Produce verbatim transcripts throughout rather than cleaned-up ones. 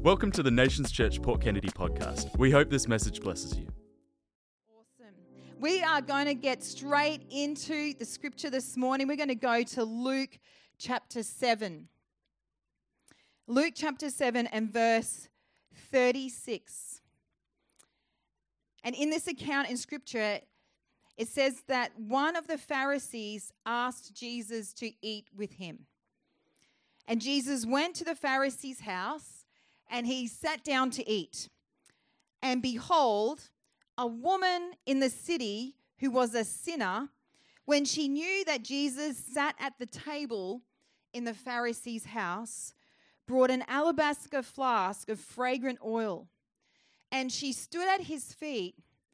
Welcome to the Nations Church Port Kennedy podcast. We hope this message blesses you. Awesome. We are going to get straight into the scripture this morning. We're going to go to Luke chapter seven. Luke chapter seven and verse thirty-six. And in this account in scripture, it says that one of the Pharisees asked Jesus to eat with him. And Jesus went to the Pharisee's house and he sat down to eat. And behold, a woman in the city who was a sinner, when she knew that Jesus sat at the table in the Pharisee's house, brought an alabaster flask of fragrant oil. And she stood at his feet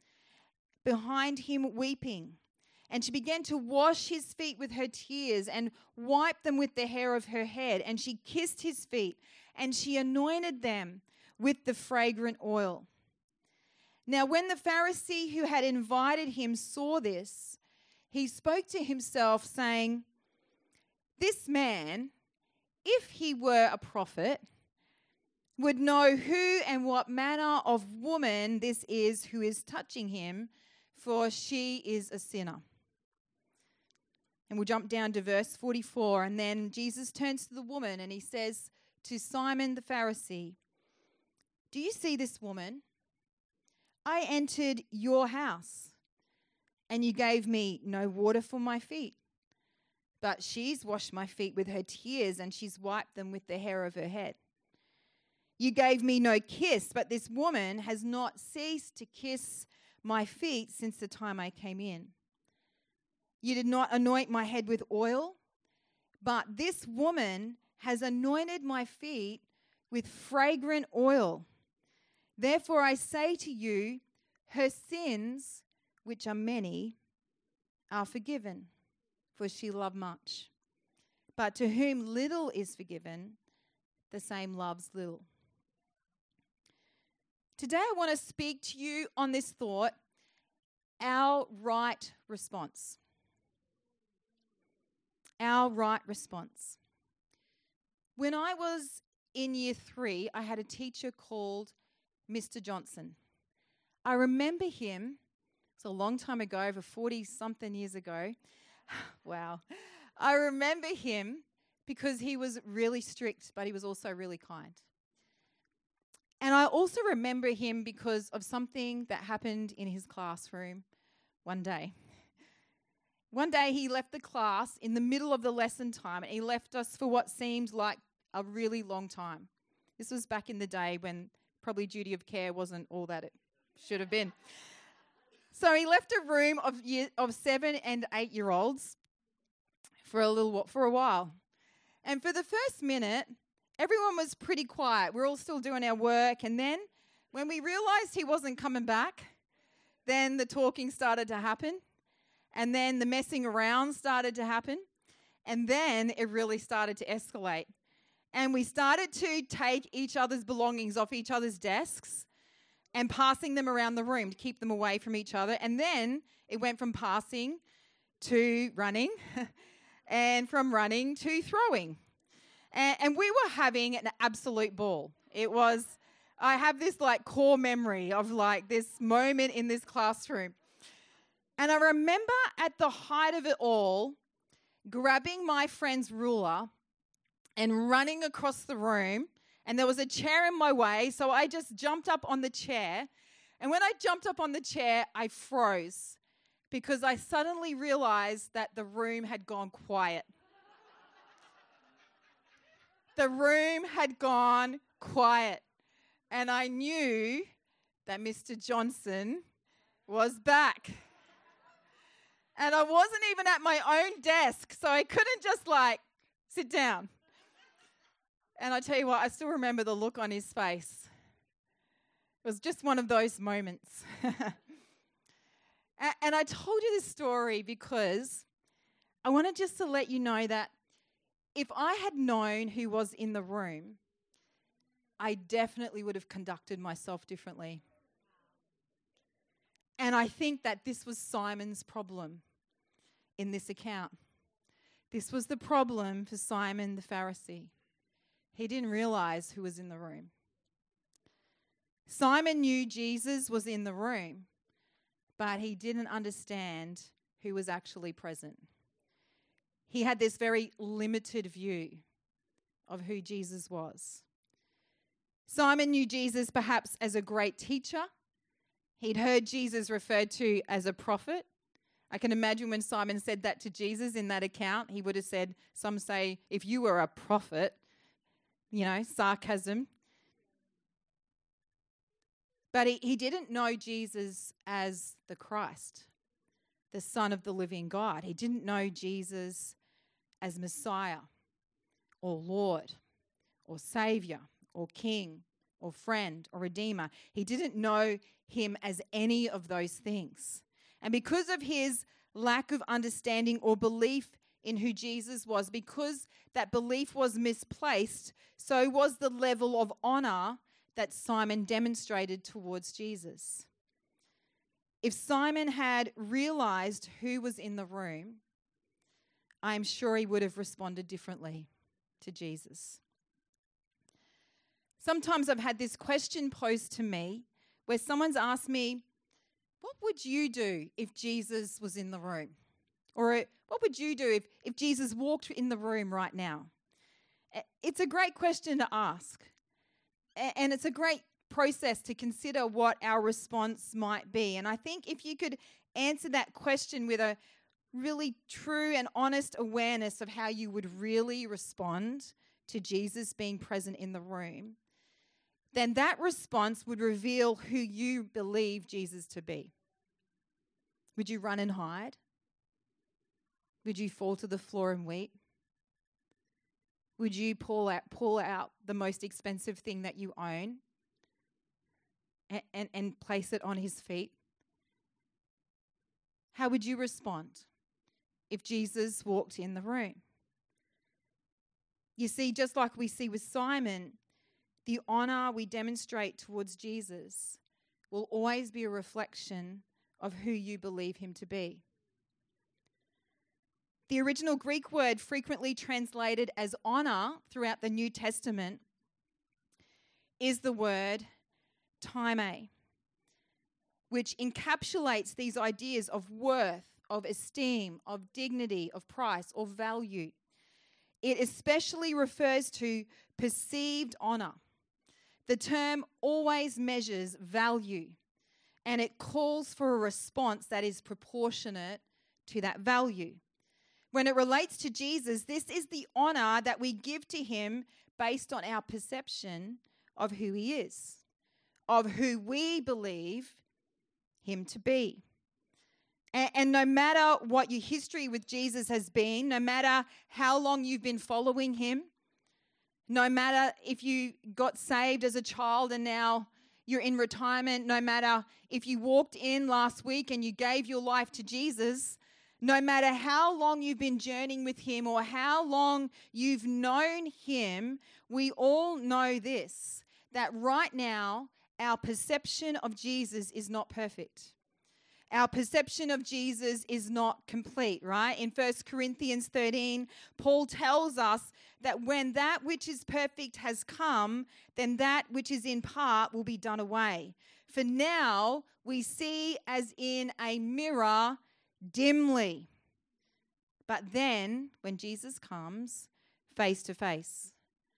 behind him weeping. And she began to wash his feet with her tears and wipe them with the hair of her head. And she kissed his feet and she anointed them with the fragrant oil. Now, when the Pharisee who had invited him saw this, he spoke to himself, saying, "This man, if he were a prophet, would know who and what manner of woman this is who is touching him, for she is a sinner." And we'll jump down to verse forty-four. And then Jesus turns to the woman and he says to Simon the Pharisee, "Do you see this woman? I entered your house and you gave me no water for my feet. But she's washed my feet with her tears and she's wiped them with the hair of her head. You gave me no kiss, but this woman has not ceased to kiss my feet since the time I came in. You did not anoint my head with oil, but this woman has anointed my feet with fragrant oil. Therefore I say to you, her sins, which are many, are forgiven, for she loved much. But to whom little is forgiven, the same loves little." Today I want to speak to you on this thought, our right response. Our right response. When I was in year three, I had a teacher called Mister Johnson. I remember him, it's a long time ago, over forty-something years ago. Wow. I remember him because he was really strict, but he was also really kind. And I also remember him because of something that happened in his classroom one day. One day he left the class in the middle of the lesson time and he left us for what seemed like a really long time. This was back in the day when probably duty of care wasn't all that it should have been. So he left a room of year, of seven and eight year olds for a little for a while. And for the first minute, everyone was pretty quiet. We're all still doing our work. And then when we realized he wasn't coming back, then the talking started to happen. And then the messing around started to happen. And then it really started to escalate. And we started to take each other's belongings off each other's desks and passing them around the room to keep them away from each other. And then it went from passing to running and from running to throwing. And, and we were having an absolute ball. It was, I have this like core memory of like this moment in this classroom. And I remember at the height of it all, grabbing my friend's ruler and running across the room. And there was a chair in my way, so I just jumped up on the chair. And when I jumped up on the chair, I froze because I suddenly realized that the room had gone quiet. The room had gone quiet. And I knew that Mister Johnson was back. And I wasn't even at my own desk, so I couldn't just like sit down. And I tell you what, I still remember the look on his face. It was just one of those moments. and I told you this story because I wanted just to let you know that if I had known who was in the room, I definitely would have conducted myself differently. And I think that this was Simon's problem in this account. This was the problem for Simon the Pharisee. He didn't realize who was in the room. Simon knew Jesus was in the room, but he didn't understand who was actually present. He had this very limited view of who Jesus was. Simon knew Jesus perhaps as a great teacher. He'd heard Jesus referred to as a prophet. I can imagine when Simon said that to Jesus in that account, he would have said, some say, if you were a prophet, you know, sarcasm. But he, he didn't know Jesus as the Christ, the Son of the living God. He didn't know Jesus as Messiah or Lord or Savior or King or friend or Redeemer. He didn't know him as any of those things. And because of his lack of understanding or belief in who Jesus was, because that belief was misplaced, so was the level of honor that Simon demonstrated towards Jesus. If Simon had realized who was in the room, I'm sure he would have responded differently to Jesus. Sometimes I've had this question posed to me where someone's asked me, what would you do if Jesus was in the room? Or what would you do if, if Jesus walked in the room right now? It's a great question to ask. And it's a great process to consider what our response might be. And I think if you could answer that question with a really true and honest awareness of how you would really respond to Jesus being present in the room, then that response would reveal who you believe Jesus to be. Would you run and hide? Would you fall to the floor and weep? Would you pull out, pull out the most expensive thing that you own and, and, and place it on his feet? How would you respond if Jesus walked in the room? You see, just like we see with Simon, the honor we demonstrate towards Jesus will always be a reflection of who you believe him to be. The original Greek word frequently translated as honor throughout the New Testament is the word time, which encapsulates these ideas of worth, of esteem, of dignity, of price, or value. It especially refers to perceived honor. The term always measures value, and it calls for a response that is proportionate to that value. When it relates to Jesus, this is the honor that we give to him based on our perception of who he is, of who we believe him to be. And, and no matter what your history with Jesus has been, no matter how long you've been following him, no matter if you got saved as a child and now you're in retirement, no matter if you walked in last week and you gave your life to Jesus, no matter how long you've been journeying with him or how long you've known him, we all know this, that right now our perception of Jesus is not perfect. Our perception of Jesus is not complete, right? In First Corinthians thirteen, Paul tells us that when that which is perfect has come, then that which is in part will be done away. For now we see as in a mirror dimly, but then when Jesus comes, face to face.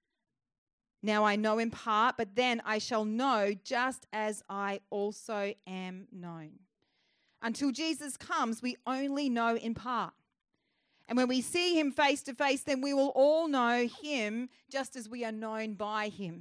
Now I know in part, but then I shall know just as I also am known. Until Jesus comes, we only know in part. And when we see him face to face, then we will all know him just as we are known by him.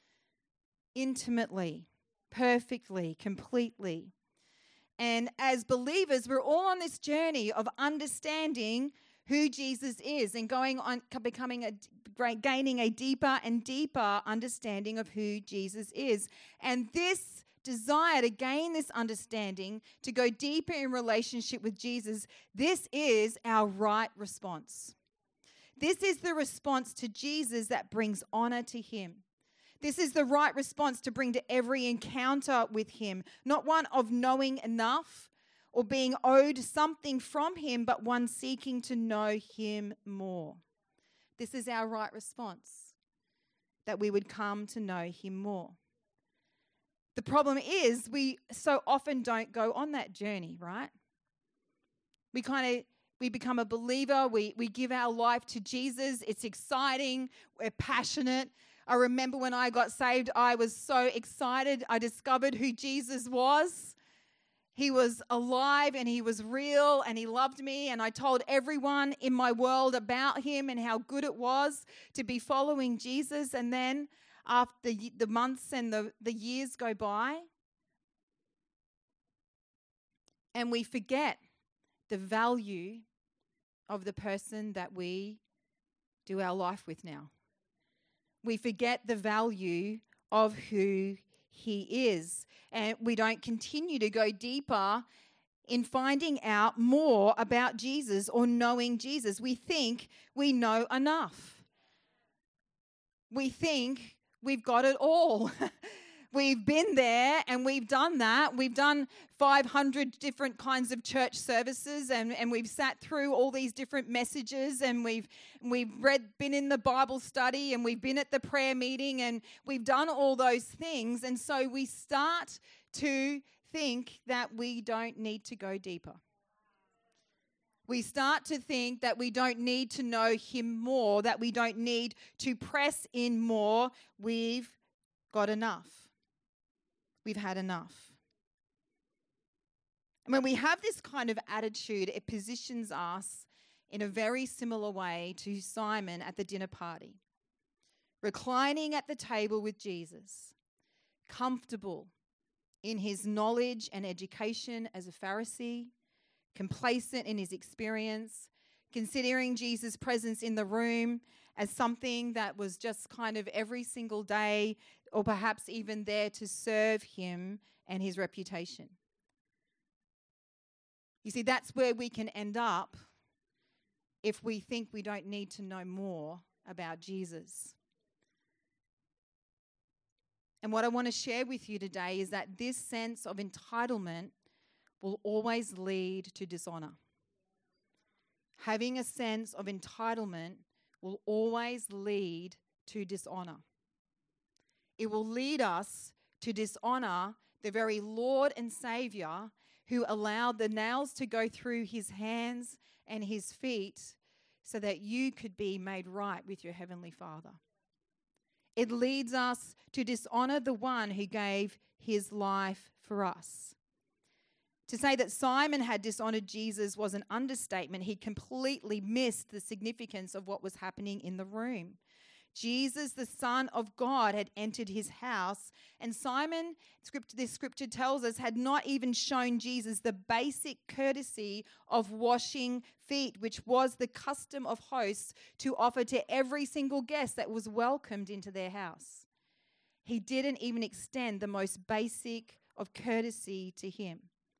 Intimately, perfectly, completely. And as believers, we're all on this journey of understanding who Jesus is and going on, becoming a, gaining a deeper and deeper understanding of who Jesus is. And this desire to gain this understanding, to go deeper in relationship with Jesus, this is our right response. This is the response to Jesus that brings honor to him. This is the right response to bring to every encounter with him, not one of knowing enough or being owed something from him, but one seeking to know him more. This is our right response, that we would come to know him more. The problem is we so often don't go on that journey, right? We kind of, we become a believer. We, we give our life to Jesus. It's exciting. We're passionate. I remember when I got saved, I was so excited. I discovered who Jesus was. He was alive and he was real and he loved me. And I told everyone in my world about him and how good it was to be following Jesus. And then after the months and the, the years go by, and we forget the value of the person that we do our life with now. We forget the value of who he is, and we don't continue to go deeper in finding out more about Jesus or knowing Jesus. We think we know enough. We think we've got it all. We've been there and we've done that. We've done five hundred different kinds of church services, and, and we've sat through all these different messages, and we've we've read, been in the Bible study, and we've been at the prayer meeting, and we've done all those things. And so we start to think that we don't need to go deeper. We start to think that we don't need to know him more, that we don't need to press in more. We've got enough. We've had enough. And when we have this kind of attitude, it positions us in a very similar way to Simon at the dinner party, reclining at the table with Jesus, comfortable in his knowledge and education as a Pharisee, complacent in his experience, considering Jesus' presence in the room as something that was just kind of every single day, or perhaps even there to serve him and his reputation. You see, that's where we can end up if we think we don't need to know more about Jesus. And what I want to share with you today is that this sense of entitlement will always lead to dishonor. Having a sense of entitlement will always lead to dishonor. It will lead us to dishonor the very Lord and Savior who allowed the nails to go through his hands and his feet so that you could be made right with your Heavenly Father. It leads us to dishonor the one who gave his life for us. To say that Simon had dishonored Jesus was an understatement. He completely missed the significance of what was happening in the room. Jesus, the Son of God, had entered his house, and Simon, this scripture tells us, had not even shown Jesus the basic courtesy of washing feet, which was the custom of hosts to offer to every single guest that was welcomed into their house. He didn't even extend the most basic of courtesy to him.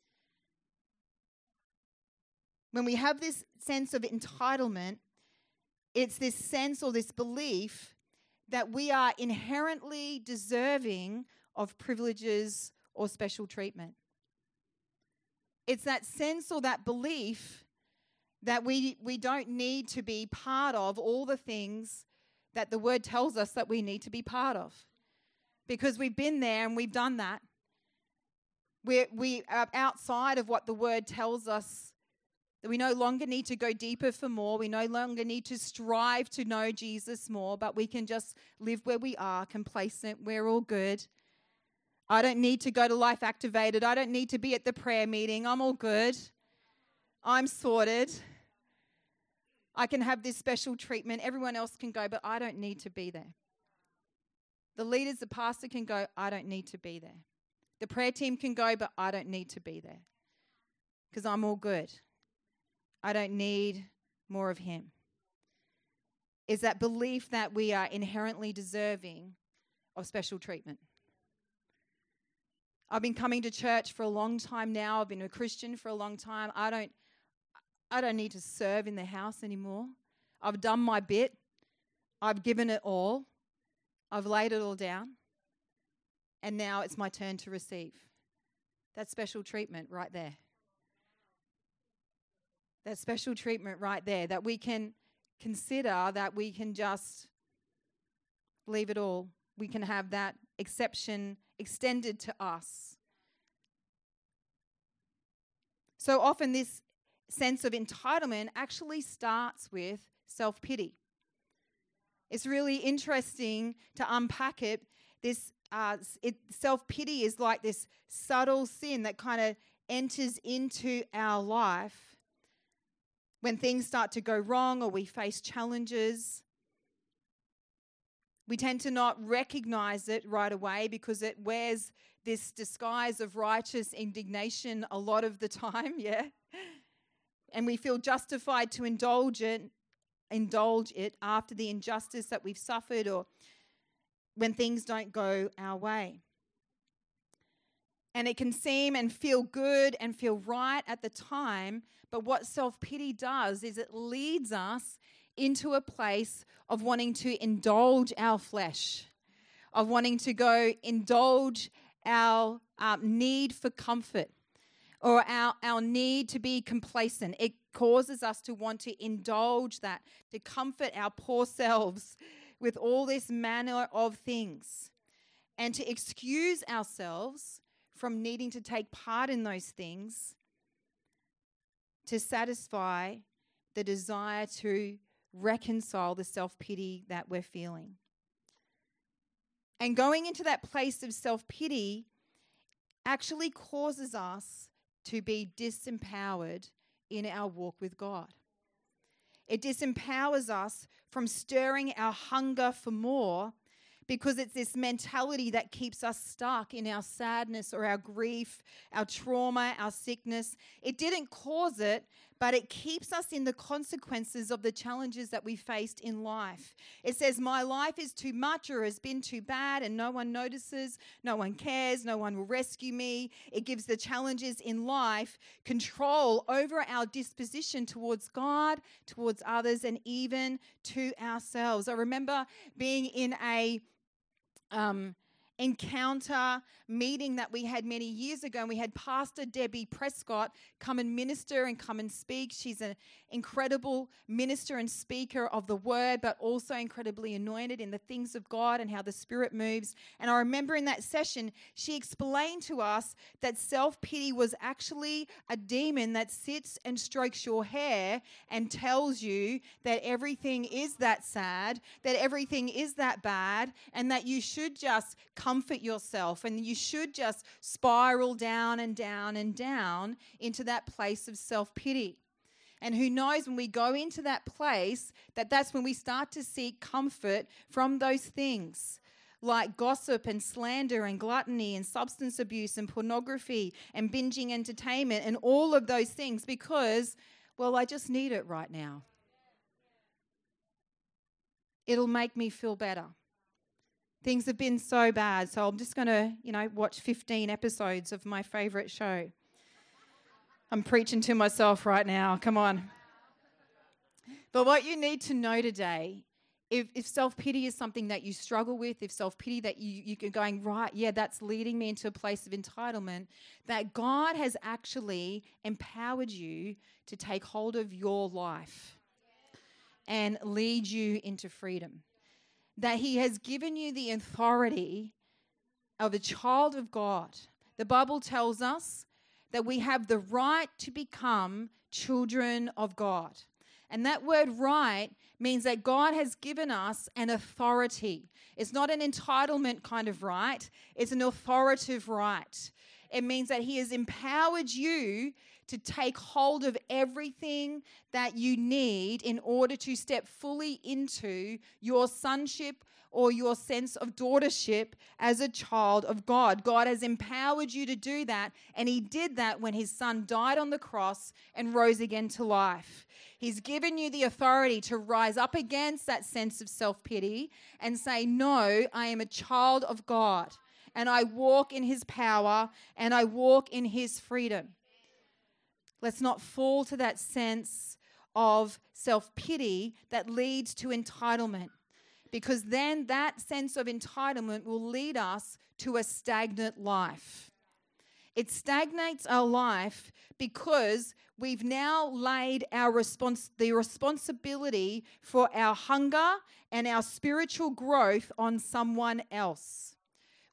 When we have this sense of entitlement, it's this sense or this belief that we are inherently deserving of privileges or special treatment. It's that sense or that belief that we, we don't need to be part of all the things that the word tells us that we need to be part of. Because we've been there and we've done that. We're, we are outside of what the word tells us. That we no longer need to go deeper for more. We no longer need to strive to know Jesus more, but we can just live where we are, complacent. We're all good. I don't need to go to Life Activated. I don't need to be at the prayer meeting. I'm all good. I'm sorted. I can have this special treatment. Everyone else can go, but I don't need to be there. The leaders, the pastor can go, I don't need to be there. The prayer team can go, but I don't need to be there because I'm all good. I don't need more of him. Is that belief that we are inherently deserving of special treatment. I've been coming to church for a long time now. I've been a Christian for a long time. I don't, I don't need to serve in the house anymore. I've done my bit. I've given it all. I've laid it all down. And now it's my turn to receive. That's special treatment right there. That special treatment right there, that we can consider that we can just leave it all. We can have that exception extended to us. So often this sense of entitlement actually starts with self-pity. It's really interesting to unpack it. This uh, it, self-pity is like this subtle sin that kind of enters into our life when things start to go wrong or we face challenges. We tend to not recognize it right away because it wears this disguise of righteous indignation a lot of the time, yeah? And we feel justified to indulge it, indulge it after the injustice that we've suffered or when things don't go our way. And it can seem and feel good and feel right at the time, but what self-pity does is it leads us into a place of wanting to indulge our flesh, of wanting to go indulge our um, need for comfort or our, our need to be complacent. It causes us to want to indulge that, to comfort our poor selves with all this manner of things and to excuse ourselves from needing to take part in those things to satisfy the desire to reconcile the self-pity that we're feeling. And going into that place of self-pity actually causes us to be disempowered in our walk with God. It disempowers us from stirring our hunger for more because it's this mentality that keeps us stuck in our sadness or our grief, our trauma, our sickness. It didn't cause it, but it keeps us in the consequences of the challenges that we faced in life. It says, my life is too much or has been too bad and no one notices, no one cares, no one will rescue me. It gives the challenges in life control over our disposition towards God, towards others, and even to ourselves. I remember being in a Um, encounter meeting that we had many years ago, and we had Pastor Debbie Prescott come and minister and come and speak. She's an incredible minister and speaker of the word, but also incredibly anointed in the things of God and how the Spirit moves. And I remember in that session, she explained to us that self-pity was actually a demon that sits and strokes your hair and tells you that everything is that sad, that everything is that bad, and that you should just comfort yourself and you should just spiral down and down and down into that place of self-pity. And who knows, when we go into that place, that that's when we start to seek comfort from those things like gossip and slander and gluttony and substance abuse and pornography and binging entertainment and all of those things because, well, I just need it right now. It'll make me feel better. Things have been so bad, so I'm just going to, you know, watch fifteen episodes of my favourite show. I'm preaching to myself right now. Come on. But what you need to know today, if, if self-pity is something that you struggle with, if self-pity that you, you're going, right, yeah, that's leading me into a place of entitlement, that God has actually empowered you to take hold of your life and lead you into freedom. That he has given you the authority of a child of God. The Bible tells us that we have the right to become children of God. And that word right means that God has given us an authority. It's not an entitlement kind of right. It's an authoritative right. It means that he has empowered you to take hold of everything that you need in order to step fully into your sonship or your sense of daughtership as a child of God. God has empowered you to do that, and he did that when his son died on the cross and rose again to life. He's given you the authority to rise up against that sense of self-pity and say, no, I am a child of God, and I walk in his power, and I walk in his freedom. Let's not fall to that sense of self-pity that leads to entitlement, because then that sense of entitlement will lead us to a stagnant life. It stagnates our life because we've now laid our respons- the responsibility for our hunger and our spiritual growth on someone else.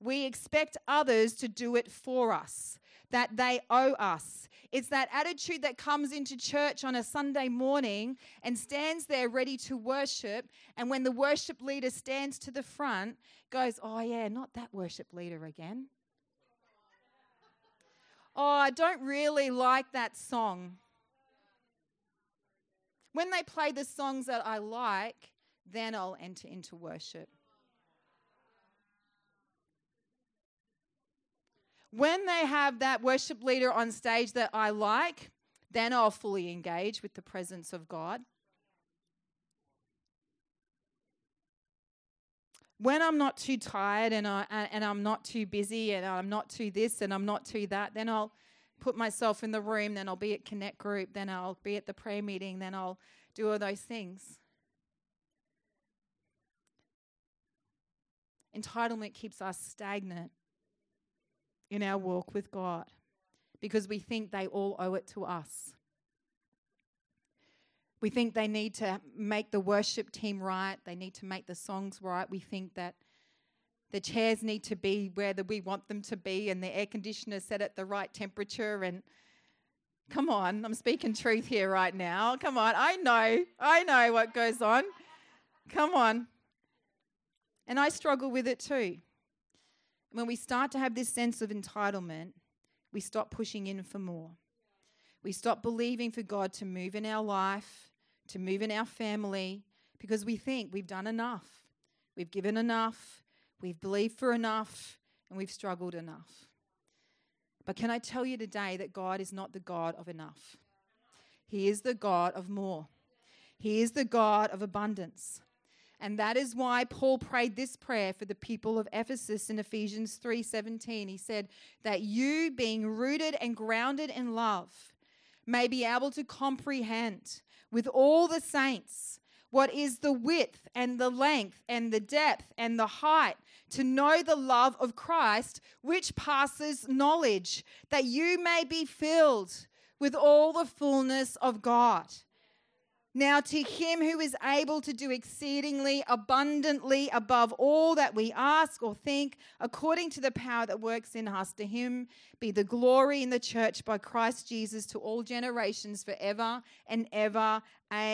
We expect others to do it for us, that they owe us. It's that attitude that comes into church on a Sunday morning and stands there ready to worship. And when the worship leader stands to the front, goes, oh yeah, not that worship leader again. Oh, I don't really like that song. When they play the songs that I like, then I'll enter into worship. When they have that worship leader on stage that I like, then I'll fully engage with the presence of God. When I'm not too tired and, I, and I'm not too busy and I'm not too this and I'm not too that, then I'll put myself in the room, then I'll be at Connect Group, then I'll be at the prayer meeting, then I'll do all those things. Entitlement keeps us stagnant in our walk with God because we think they all owe it to us. We think they need to make the worship team right. They need to make the songs right. We think that the chairs need to be where the, we want them to be and the air conditioner set at the right temperature. And come on, I'm speaking truth here right now. Come on, I know, I know what goes on. Come on. And I struggle with it too. When we start to have this sense of entitlement, we stop pushing in for more. We stop believing for God to move in our life, to move in our family, because we think we've done enough. We've given enough, we've believed for enough, and we've struggled enough. But can I tell you today that God is not the God of enough? He is the God of more. He is the God of abundance. And that is why Paul prayed this prayer for the people of Ephesus in Ephesians three seventeen. He said that you, being rooted and grounded in love, may be able to comprehend with all the saints what is the width and the length and the depth and the height, to know the love of Christ, which passes knowledge, that you may be filled with all the fullness of God. Now to him who is able to do exceedingly abundantly above all that we ask or think, according to the power that works in us, to him be the glory in the church by Christ Jesus to all generations forever and ever.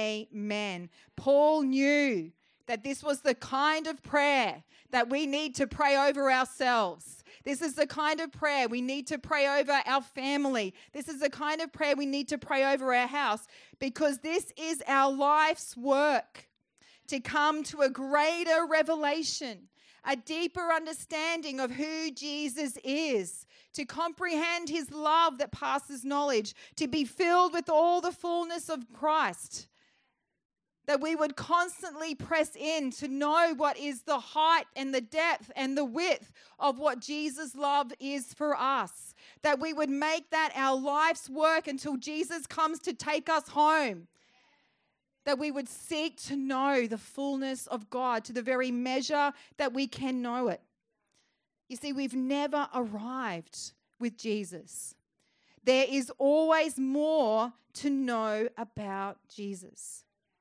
Amen. Paul knew that this was the kind of prayer that we need to pray over ourselves. This is the kind of prayer we need to pray over our family. This is the kind of prayer we need to pray over our house, because this is our life's work, to come to a greater revelation, a deeper understanding of who Jesus is, to comprehend his love that passes knowledge, to be filled with all the fullness of Christ. That we would constantly press in to know what is the height and the depth and the width of what Jesus' love is for us. That we would make that our life's work until Jesus comes to take us home. That we would seek to know the fullness of God to the very measure that we can know it. You see, we've never arrived with Jesus. There is always more to know about Jesus.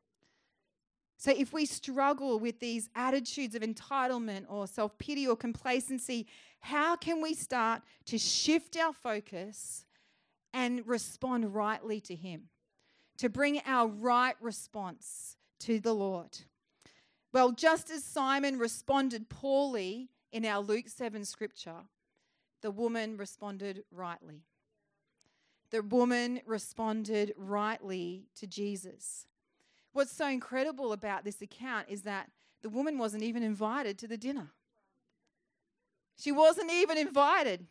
So if we struggle with these attitudes of entitlement or self-pity or complacency, how can we start to shift our focus and respond rightly to him? To bring our right response to the Lord? Well, just as Simon responded poorly in our Luke seven scripture, the woman responded rightly. The woman responded rightly to Jesus. What's so incredible about this account is that the woman wasn't even invited to the dinner. She wasn't even invited.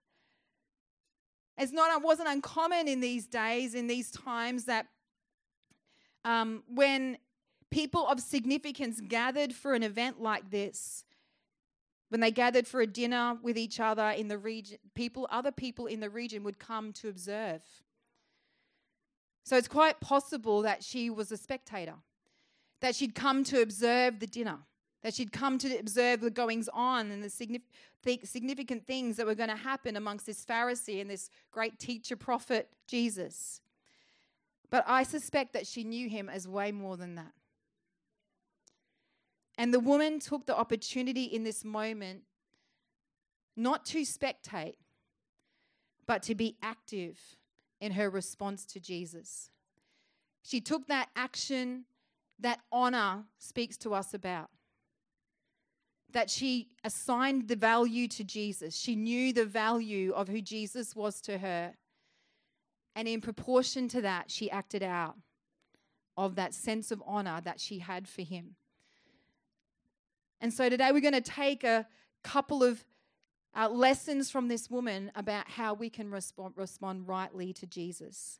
It's not, it wasn't uncommon in these days, in these times, that um, when people of significance gathered for an event like this, when they gathered for a dinner with each other in the region, people, other people in the region would come to observe. So it's quite possible that she was a spectator, that she'd come to observe the dinner, that she'd come to observe the goings on and the significant things that were going to happen amongst this Pharisee and this great teacher prophet, Jesus. But I suspect that she knew him as way more than that. And the woman took the opportunity in this moment not to spectate, but to be active in her response to Jesus. She took that action that honor speaks to us about. That she assigned the value to Jesus. She knew the value of who Jesus was to her. And in proportion to that, she acted out of that sense of honor that she had for him. And so today we're going to take a couple of uh, lessons from this woman about how we can respond, respond rightly to Jesus.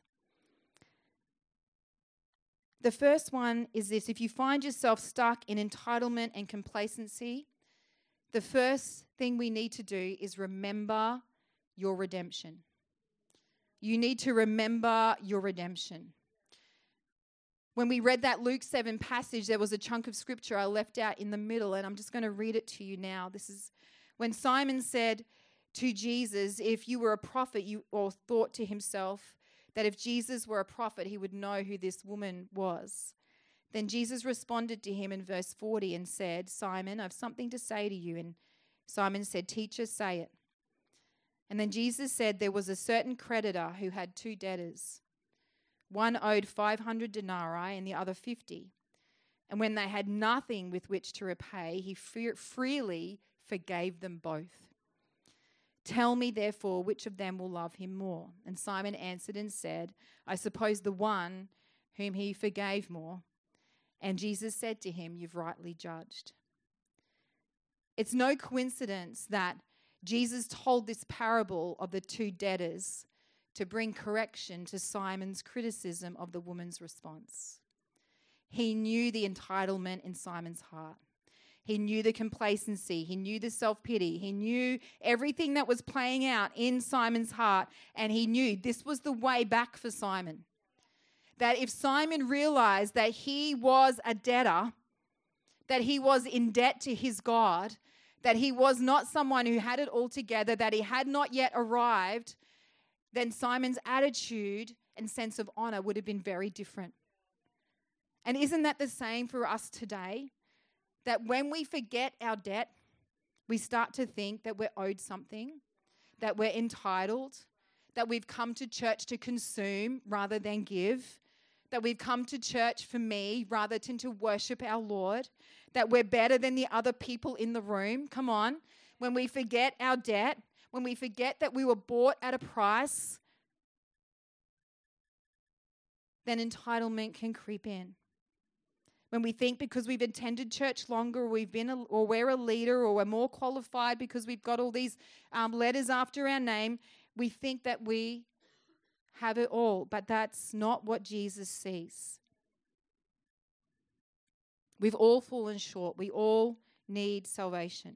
The first one is this: if you find yourself stuck in entitlement and complacency, the first thing we need to do is remember your redemption. You need to remember your redemption. When we read that Luke seven passage, there was a chunk of scripture I left out in the middle, and I'm just going to read it to you now. This is when Simon said to Jesus, if you were a prophet, you or thought to himself that if Jesus were a prophet, he would know who this woman was. Then Jesus responded to him in verse forty and said, Simon, I have something to say to you. And Simon said, Teacher, say it. And then Jesus said, there was a certain creditor who had two debtors. One owed five hundred denarii and the other fifty. And when they had nothing with which to repay, he freely forgave them both. Tell me, therefore, which of them will love him more? And Simon answered and said, I suppose the one whom he forgave more. And Jesus said to him, you've rightly judged. It's no coincidence that Jesus told this parable of the two debtors to bring correction to Simon's criticism of the woman's response. He knew the entitlement in Simon's heart. He knew the complacency. He knew the self-pity. He knew everything that was playing out in Simon's heart. And he knew this was the way back for Simon. That if Simon realized that he was a debtor, that he was in debt to his God, that he was not someone who had it all together, that he had not yet arrived, then Simon's attitude and sense of honor would have been very different. And isn't that the same for us today? That when we forget our debt, we start to think that we're owed something, that we're entitled, that we've come to church to consume rather than give, that we've come to church for me rather than to worship our Lord, that we're better than the other people in the room. Come on. When we forget our debt, when we forget that we were bought at a price, then entitlement can creep in. When we think because we've attended church longer, or we've been, a, or we're a leader, or we're more qualified because we've got all these um, letters after our name, we think that we have it all. But that's not what Jesus sees. We've all fallen short. We all need salvation.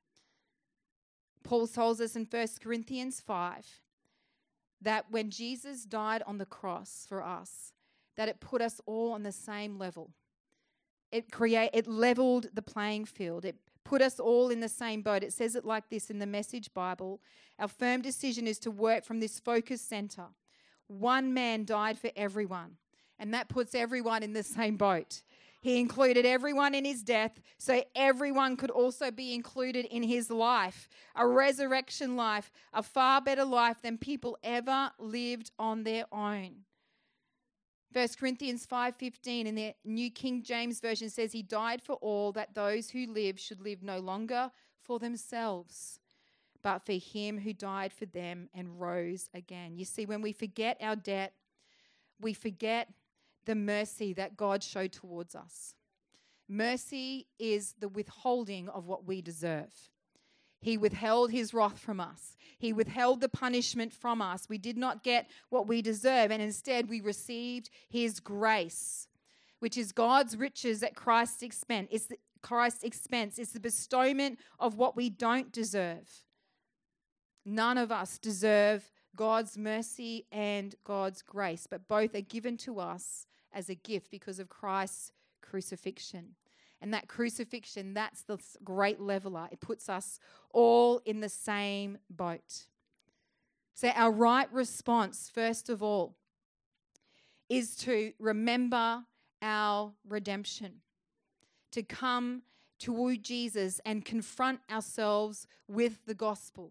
Paul tells us in First Corinthians five that when Jesus died on the cross for us, that it put us all on the same level. It create, it leveled the playing field. It put us all in the same boat. It says it like this in the Message Bible. Our firm decision is to work from this focus center. One man died for everyone, and that puts everyone in the same boat. He included everyone in his death, so everyone could also be included in his life, a resurrection life, a far better life than people ever lived on their own. First Corinthians five fifteen in the New King James Version says, he died for all, that those who live should live no longer for themselves, but for him who died for them and rose again. You see, when we forget our debt, we forget the mercy that God showed towards us. Mercy is the withholding of what we deserve. He withheld his wrath from us. He withheld the punishment from us. We did not get what we deserve, and instead we received his grace, which is God's riches at Christ's expense. It's the, Christ's expense. It's the bestowment of what we don't deserve. None of us deserve God's mercy and God's grace, but both are given to us as a gift because of Christ's crucifixion. And that crucifixion, that's the great leveler. It puts us all in the same boat. So our right response, first of all, is to remember our redemption, to come toward Jesus and confront ourselves with the gospel.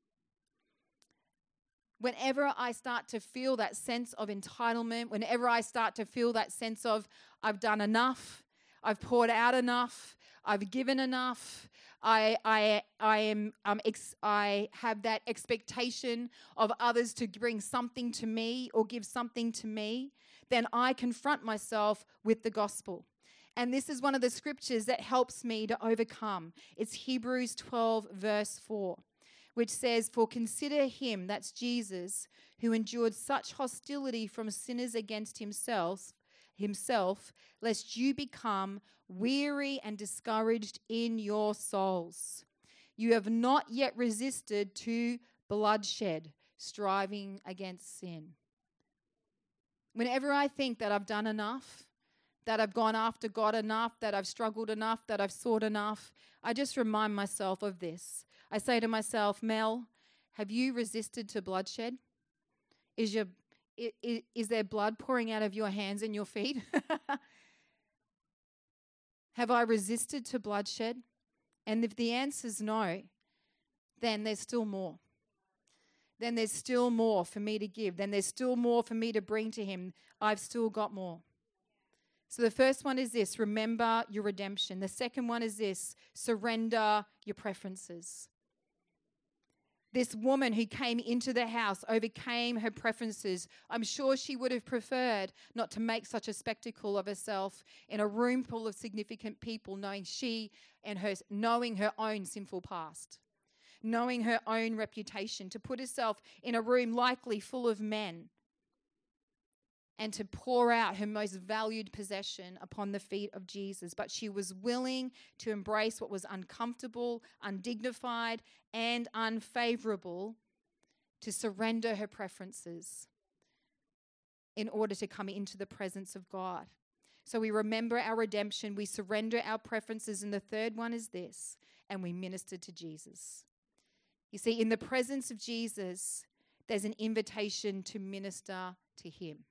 Whenever I start to feel that sense of entitlement, whenever I start to feel that sense of I've done enough, I've poured out enough, I've given enough, I I I am um ex- I have that expectation of others to bring something to me or give something to me, then I confront myself with the gospel. And this is one of the scriptures that helps me to overcome. It's Hebrews twelve verse four. Which says, "For consider him," that's Jesus, "who endured such hostility from sinners against himself, himself, lest you become weary and discouraged in your souls. You have not yet resisted to bloodshed, striving against sin." Whenever I think that I've done enough, that I've gone after God enough, that I've struggled enough, that I've sought enough, I just remind myself of this. I say to myself, Mel, have you resisted to bloodshed? Is your is, is there blood pouring out of your hands and your feet? Have I resisted to bloodshed? And if the answer is no, then there's still more. Then there's still more for me to give. Then there's still more for me to bring to him. I've still got more. So the first one is this: remember your redemption. The second one is this: surrender your preferences. This woman who came into the house overcame her preferences. I'm sure she would have preferred not to make such a spectacle of herself in a room full of significant people, knowing she and her, knowing her own sinful past, knowing her own reputation, to put herself in a room likely full of men and to pour out her most valued possession upon the feet of Jesus. But she was willing to embrace what was uncomfortable, undignified, and unfavorable, to surrender her preferences in order to come into the presence of God. So we remember our redemption, we surrender our preferences, and the third one is this: and we minister to Jesus. You see, in the presence of Jesus, there's an invitation to minister to him.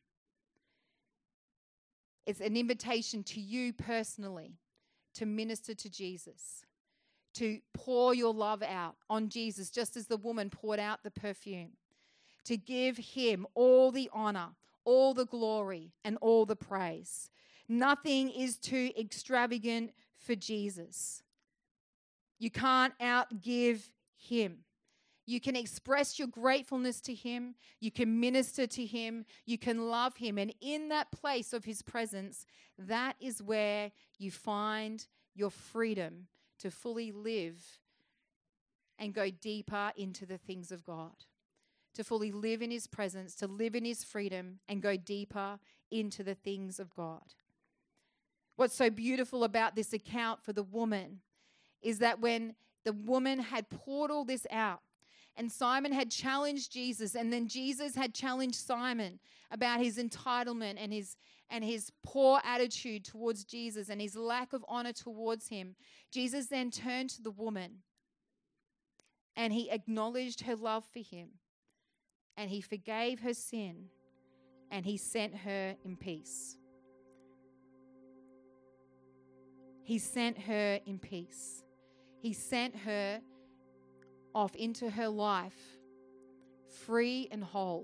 It's an invitation to you personally to minister to Jesus, to pour your love out on Jesus, just as the woman poured out the perfume, to give him all the honor, all the glory, and all the praise. Nothing is too extravagant for Jesus. You can't outgive him. You can express your gratefulness to him. You can minister to him. You can love him. And in that place of his presence, that is where you find your freedom to fully live and go deeper into the things of God. To fully live in his presence, to live in his freedom and go deeper into the things of God. What's so beautiful about this account for the woman is that when the woman had poured all this out, and Simon had challenged Jesus, and then Jesus had challenged Simon about his entitlement and his and his poor attitude towards Jesus and his lack of honor towards him. Jesus then turned to the woman and he acknowledged her love for him, and he forgave her sin, and he sent her in peace. He sent her in peace. He sent her off into her life free and whole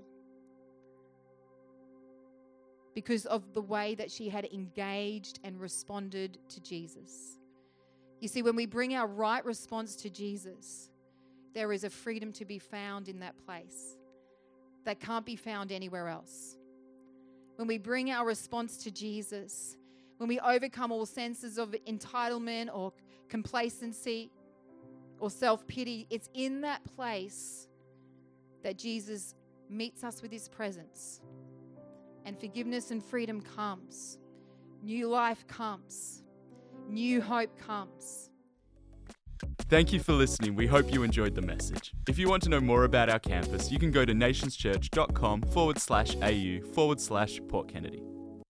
because of the way that she had engaged and responded to Jesus. You see, when we bring our right response to Jesus, there is a freedom to be found in that place that can't be found anywhere else. When we bring our response to Jesus, when we overcome all senses of entitlement or complacency or self-pity, it's in that place that Jesus meets us with his presence. And forgiveness and freedom comes. New life comes. New hope comes. Thank you for listening. We hope you enjoyed the message. If you want to know more about our campus, you can go to nationschurch.com forward slash AU forward slash Port Kennedy.